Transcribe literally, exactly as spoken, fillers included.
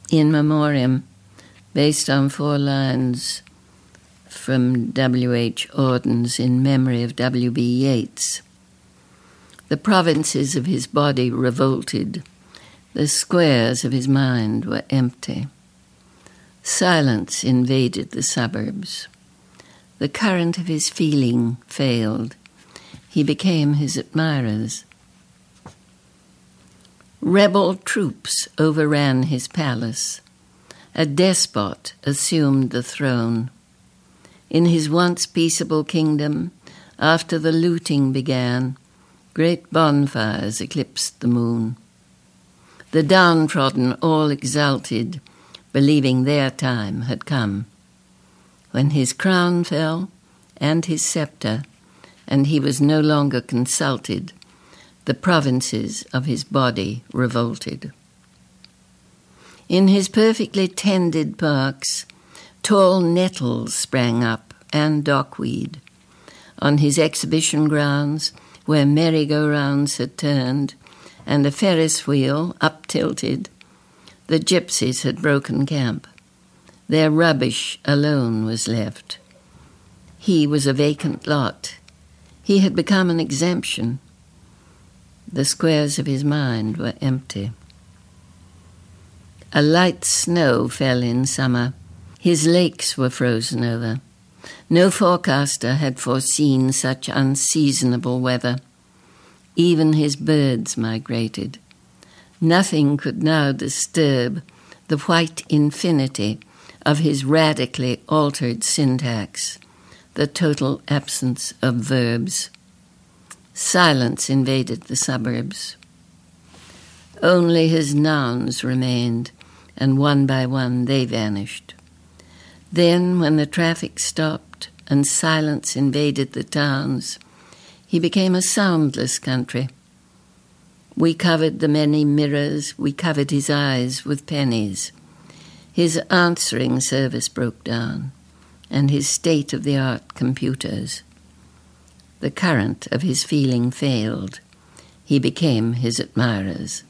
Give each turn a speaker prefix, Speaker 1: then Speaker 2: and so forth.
Speaker 1: In Memoriam, based on four lines from W H Auden's In Memory of W B Yeats. The provinces of his body revolted. The squares of his mind were empty. Silence invaded the suburbs. The current of his feeling failed. He became his admirers. Rebel troops overran his palace. A despot assumed the throne. In his once peaceable kingdom, after the looting began, great bonfires eclipsed the moon. The downtrodden all exulted, believing their time had come. When his crown fell, and his scepter, and he was no longer consulted, the provinces of his body revolted. In his perfectly tended parks, tall nettles sprang up and dockweed. On his exhibition grounds, where merry-go-rounds had turned, and a Ferris wheel up-tilted, the gypsies had broken camp. Their rubbish alone was left. He was a vacant lot. He had become an exemption. The squares of his mind were empty. A light snow fell in summer. His lakes were frozen over. No forecaster had foreseen such unseasonable weather. Even his birds migrated. Nothing could now disturb the white infinity of his radically altered syntax, the total absence of verbs. Silence invaded the suburbs. Only his nouns remained, and one by one they vanished. Then, when the traffic stopped and silence invaded the towns, he became a soundless country. We covered the many mirrors, we covered his eyes with pennies. His answering service broke down, and his state-of-the-art computers. The current of his feeling failed. He became his admirers.